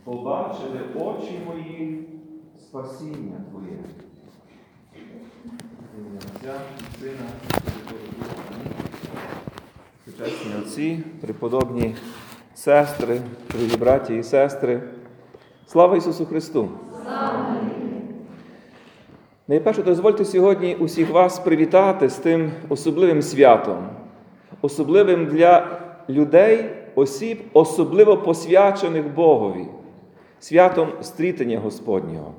побачили очі мої спасіння Твоє. Отця, Сина, Святого Духа. Сучасні отці, преподобні сестри, дорогі браті і сестри, слава Ісусу Христу! Слава! Найперше, дозвольте сьогодні усіх вас привітати з тим особливим святом, особливим для людей, осіб, особливо посвячених Богові, святом стрітення Господнього.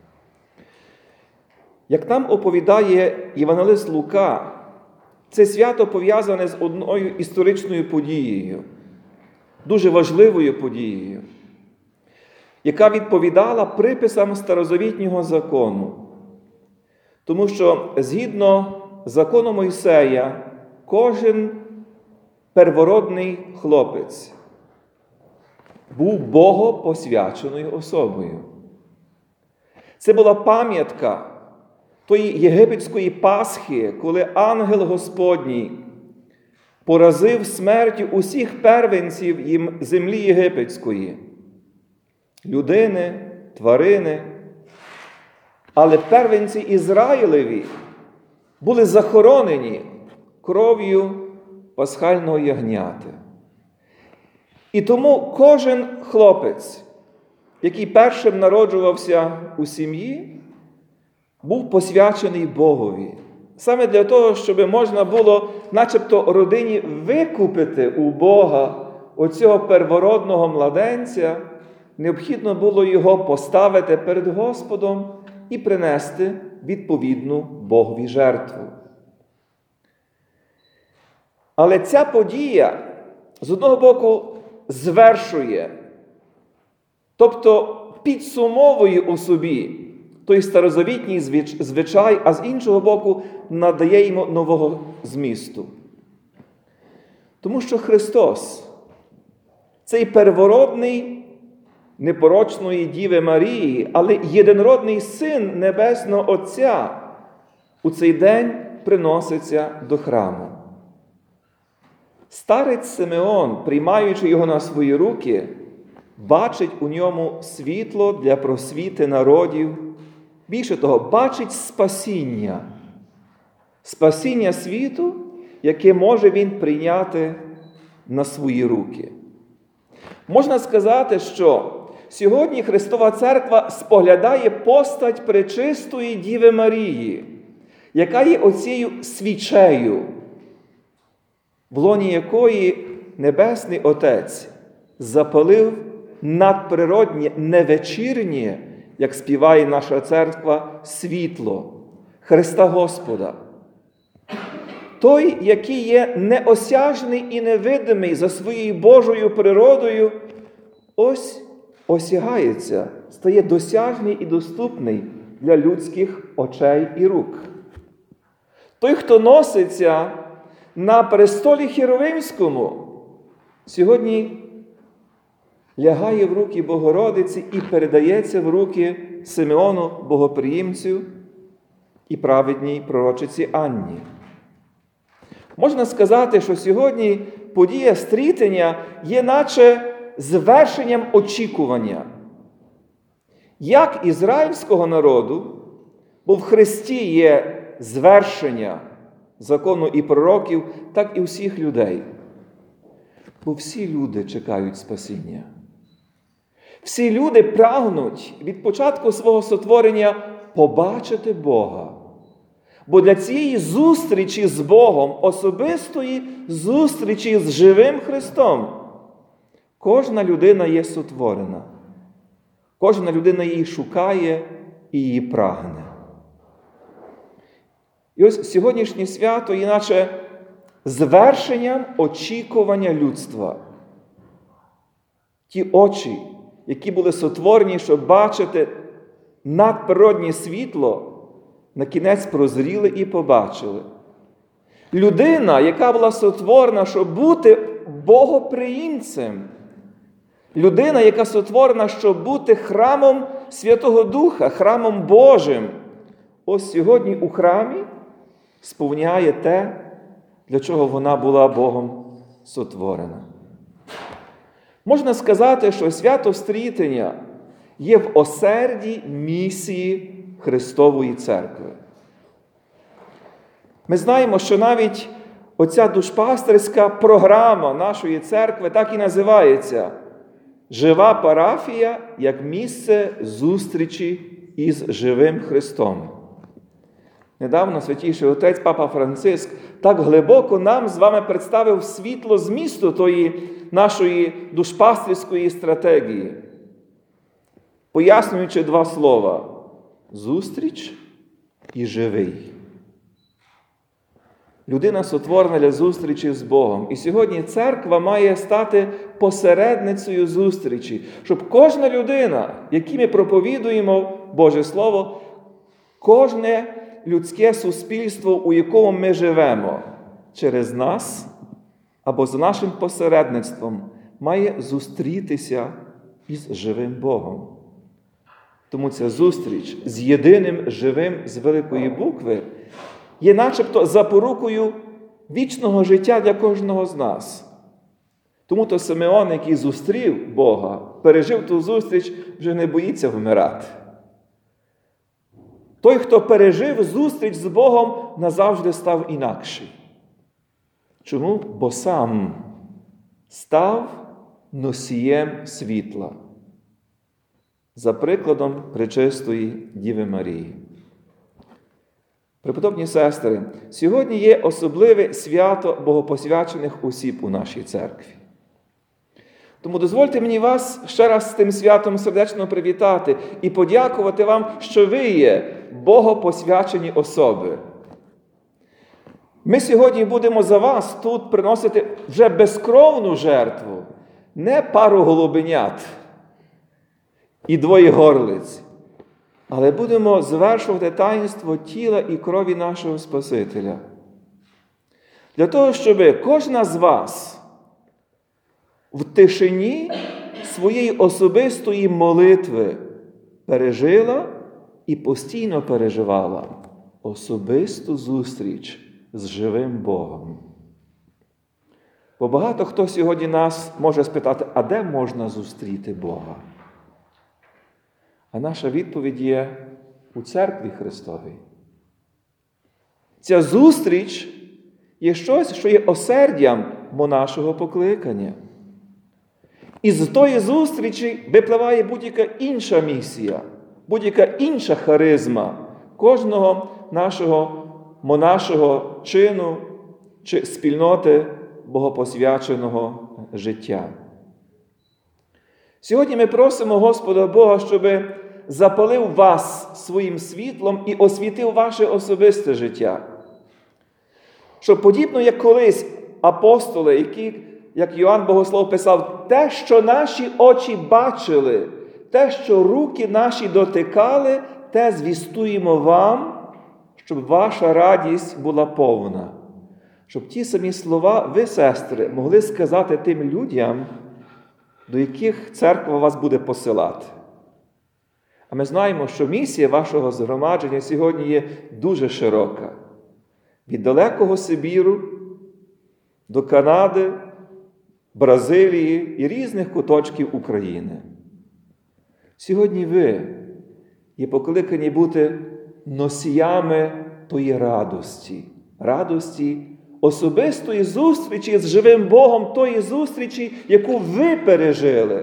Як нам оповідає Євангелист Лука, це свято пов'язане з одною історичною подією, дуже важливою подією, яка відповідала приписам старозавітнього закону. Тому що, згідно закону Мойсея, кожен первородний хлопець був богопосвяченою особою. Це була пам'ятка тої єгипетської Пасхи, коли ангел Господній поразив смертю усіх первенців землі єгипетської, людини, тварини. Але первенці Ізраїлеві були захоронені кров'ю пасхального ягняти. І тому кожен хлопець, який першим народжувався у сім'ї, був посвячений Богові. Саме для того, щоб можна було начебто родині викупити у Бога оцього первородного младенця, необхідно було його поставити перед Господом і принести відповідну Богові жертву. Але ця подія, з одного боку, звершує, тобто підсумовує у собі той старозавітній звичай, а з іншого боку, надає йому нового змісту. Тому що Христос, цей первородний, непорочної Діви Марії, але єдинородний Син Небесного Отця, у цей день приноситься до храму. Старець Симеон, приймаючи його на свої руки, бачить у ньому світло для просвіти народів. Більше того, бачить спасіння. Спасіння світу, яке може він прийняти на свої руки. Можна сказати, що сьогодні Христова Церква споглядає постать пречистої Діви Марії, яка є оцією свічею, в лоні якої Небесний Отець запалив надприроднє, невечірнє, як співає наша церква, світло Христа Господа. Той, який є неосяжний і невидимий за своєю Божою природою, ось осягається, стає досяжний і доступний для людських очей і рук. Той, хто носиться на престолі Херовимському, сьогодні лягає в руки Богородиці і передається в руки Симеону, богоприємцю і праведній пророчиці Анні. Можна сказати, що сьогодні подія стрітення є наче звершенням очікування. Як ізраїльського народу, бо в Христі є звершення закону і пророків, так і всіх людей. Бо всі люди чекають спасіння. Всі люди прагнуть від початку свого сотворення побачити Бога. Бо для цієї зустрічі з Богом, особистої зустрічі з живим Христом, кожна людина є сотворена. Кожна людина її шукає і її прагне. І ось сьогоднішнє свято є наче звершенням очікування людства. Ті очі, які були сотворені, щоб бачити надприроднє світло, на кінець прозріли і побачили. Людина, яка була сотворена, щоб бути богоприємцем. Людина, яка сотворена, щоб бути храмом Святого Духа, храмом Божим. Ось сьогодні у храмі сповняє те, для чого вона була Богом сотворена. Можна сказати, що свято Стрітення є в осерді місії Христової Церкви. Ми знаємо, що навіть оця душпастерська програма нашої церкви так і називається «Жива парафія як місце зустрічі із живим Христом». Недавно Святійший Отець Папа Франциск так глибоко нам з вами представив світло змісту тої нашої душпастерської стратегії, пояснюючи два слова – зустріч і живий. Людина сотворена для зустрічі з Богом. І сьогодні церква має стати посередницею зустрічі, щоб кожна людина, якій ми проповідуємо Боже Слово, кожне людське суспільство, у якому ми живемо, через нас або за нашим посередництвом, має зустрітися із живим Богом. Тому ця зустріч з єдиним живим з великої букви є начебто запорукою вічного життя для кожного з нас. Тому то Симеон, який зустрів Бога, пережив ту зустріч, вже не боїться вмирати. Той, хто пережив зустріч з Богом, назавжди став інакший. Чому? Бо сам став носієм світла. За прикладом Пречистої Діви Марії. Преподобні сестри, сьогодні є особливе свято богопосвячених осіб у нашій церкві. Тому дозвольте мені вас ще раз з тим святом сердечно привітати і подякувати вам, що ви є богопосвячені особи. Ми сьогодні будемо за вас тут приносити вже безкровну жертву, не пару голубенят і 2 горлиць, але будемо звершувати таїнство тіла і крові нашого Спасителя. Для того, щоб кожна з вас в тишині своєї особистої молитви пережила і постійно переживала особисту зустріч з живим Богом. Бо багато хто сьогодні нас може спитати, а де можна зустріти Бога? А наша відповідь є у Церкві Христовій. Ця зустріч є щось, що є осердям нашого покликання. І з тої зустрічі випливає будь-яка інша місія, будь-яка інша харизма кожного нашого монашого чину чи спільноти богопосвяченого життя. Сьогодні ми просимо Господа Бога, щоб запалив вас своїм світлом і освітив ваше особисте життя. Щоб подібно, як колись апостоли, які, як Йоанн Богослов писав, те, що наші очі бачили, те, що руки наші дотикали, те звістуємо вам, щоб ваша радість була повна. Щоб ті самі слова ви, сестри, могли сказати тим людям, до яких церква вас буде посилати. А ми знаємо, що місія вашого згромадження сьогодні є дуже широка. Від далекого Сибіру до Канади, Бразилії і різних куточків України. Сьогодні ви є покликані бути носіями тої радості особистої зустрічі з живим Богом, тої зустрічі, яку ви пережили,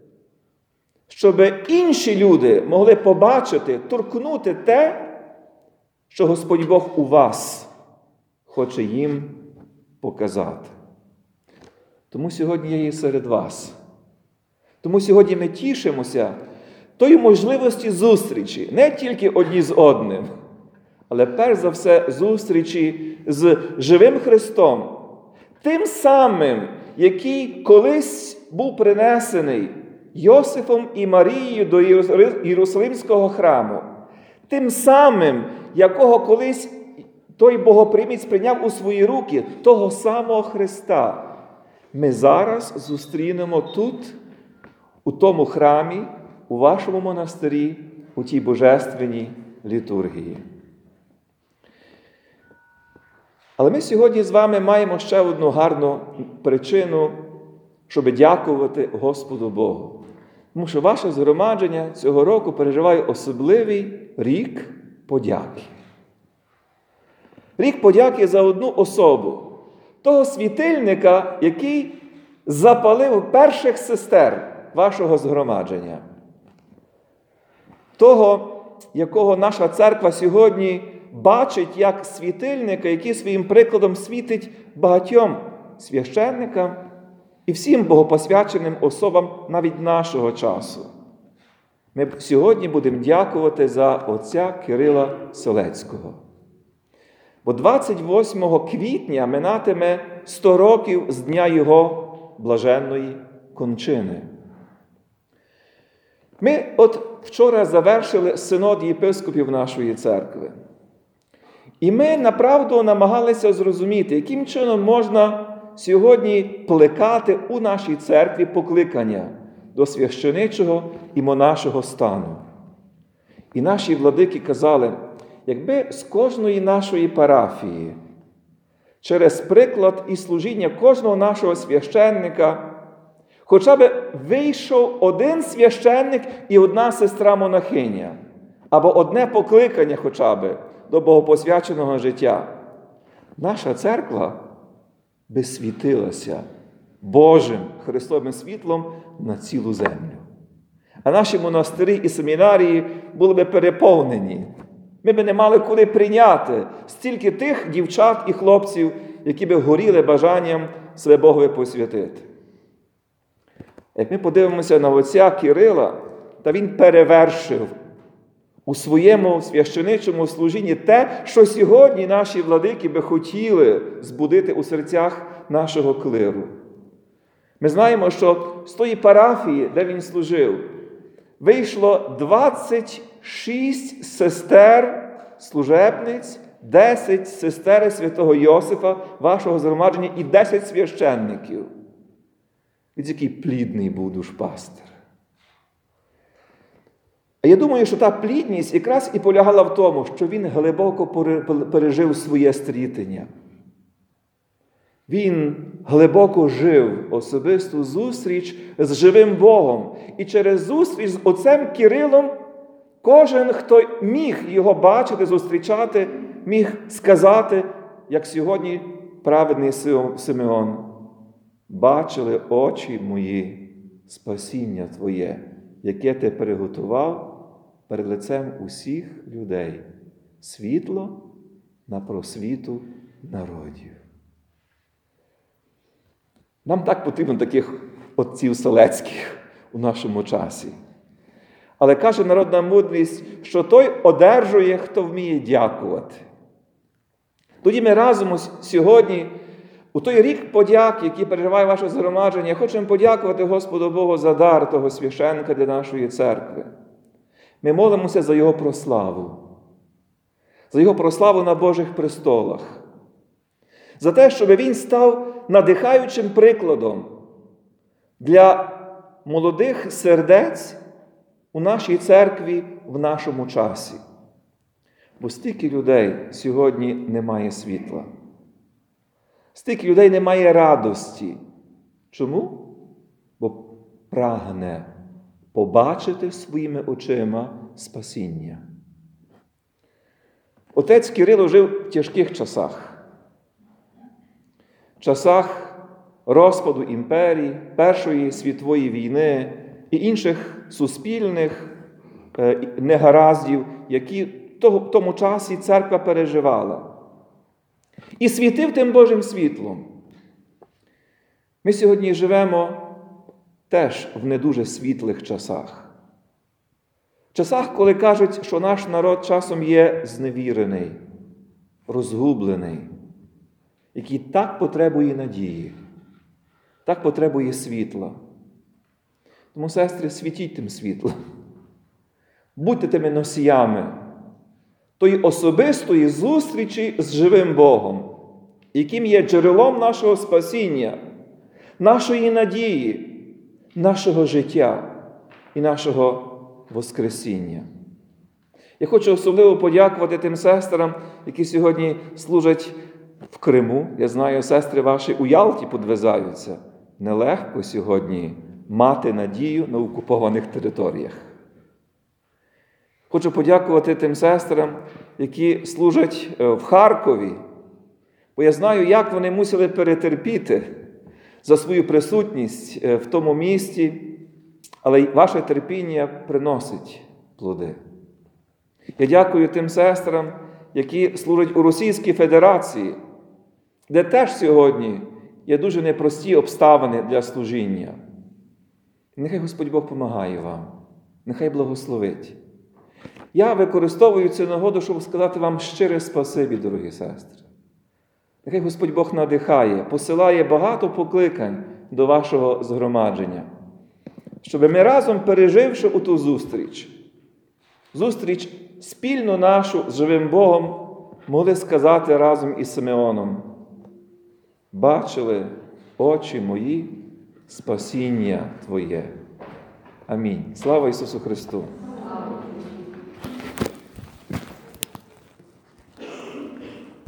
щоб інші люди могли побачити, торкнути те, що Господь Бог у вас хоче їм показати. Тому сьогодні я є серед вас. Тому сьогодні ми тішимося тої можливості зустрічі, не тільки одні з одним, але перш за все зустрічі з живим Христом, тим самим, який колись був принесений Йосифом і Марією до Єрусалимського храму, тим самим, якого колись той богоприймець прийняв у свої руки, того самого Христа, ми зараз зустрінемо тут, у тому храмі, у вашому монастирі, у тій божественній літургії. Але ми сьогодні з вами маємо ще одну гарну причину щоб дякувати Господу Богу. Тому що ваше згромадження цього року переживає особливий рік подяки. Рік подяки за одну особу. Того світильника, який запалив перших сестер вашого згромадження. Того, якого наша церква сьогодні бачить як світильника, який своїм прикладом світить багатьом священникам і всім богопосвяченим особам навіть нашого часу. Ми сьогодні будемо дякувати за отця Кирила Селецького. Бо 28 квітня минатиме 100 років з дня його блаженної кончини. Ми вчора завершили синод єпископів нашої церкви. І ми направду намагалися зрозуміти, яким чином можна сьогодні плекати у нашій церкві покликання до священичого і монашого стану. І наші владики казали, якби з кожної нашої парафії, через приклад і служіння кожного нашого священника, хоча б вийшов один священник і одна сестра-монахиня, або одне покликання хоча б до богопосвяченого життя, наша церква би світилася Божим Христовим світлом на цілу землю. А наші монастирі і семінарії були би переповнені. Ми б не мали куди прийняти стільки тих дівчат і хлопців, які би горіли бажанням себе Богові посвятити. Як ми подивимося на отця Кирила, та він перевершив у своєму священичому служінні те, що сьогодні наші владики би хотіли збудити у серцях нашого клиру. Ми знаємо, що з тої парафії, де він служив, вийшло 26 сестер, служебниць, 10 сестер святого Йосифа, вашого згромадження, і 10 священників. Від який плідний був душпастир. А я думаю, що та плідність якраз і полягала в тому, що він глибоко пережив своє стрітення. Він глибоко жив особисту зустріч з живим Богом. І через зустріч з отцем Кирилом кожен, хто міг його бачити, зустрічати, міг сказати, як сьогодні праведний Симеон: «Бачили очі мої спасіння Твоє, яке Ти приготував перед лицем усіх людей, світло на просвіту народів». Нам так потрібно таких отців Селецьких у нашому часі. Але каже народна мудрість, що той одержує, хто вміє дякувати. Тоді ми разом сьогодні, у той рік подяк, який переживає ваше згромадження, хочемо подякувати Господу Богу за дар того священника для нашої церкви. Ми молимося за його прославу. За його прославу на Божих престолах. За те, щоб він став надихаючим прикладом для молодих сердець у нашій церкві в нашому часі. Бо стільки людей сьогодні немає світла. Стільки людей немає радості. Чому? Бо прагне побачити своїми очима спасіння. Отець Кирило жив в тяжких часах. В часах розпаду імперії, Першої світової війни і інших суспільних негараздів, які в тому часі церква переживала. І світив тим Божим світлом. Ми сьогодні живемо теж в не дуже світлих часах. Часах, коли кажуть, що наш народ часом є зневірений, розгублений, який так потребує надії, так потребує світла. Тому, сестри, світіть тим світлом. Будьте тими носіями тої особистої зустрічі з живим Богом, яким є джерелом нашого спасіння, нашої надії, нашого життя і нашого воскресіння. Я хочу особливо подякувати тим сестрам, які сьогодні служать в Криму. Я знаю, сестри ваші у Ялті подвизаються. нелегко сьогодні мати надію на окупованих територіях. Хочу подякувати тим сестрам, які служать в Харкові, бо я знаю, як вони мусили перетерпіти за свою присутність в тому місті, але ваше терпіння приносить плоди. Я дякую тим сестрам, які служать у Російській Федерації, де теж сьогодні є дуже непрості обставини для служіння. Нехай Господь Бог помагає вам, нехай благословить. Я використовую цю нагоду, щоб сказати вам щире спасибі, дорогі сестри. Нехай Господь Бог надихає, посилає багато покликань до вашого згромадження, щоб ми разом, переживши у ту зустріч спільно нашу з живим Богом, могли сказати разом із Симеоном: «Бачили очі мої спасіння Твоє». Амінь. Слава Ісусу Христу!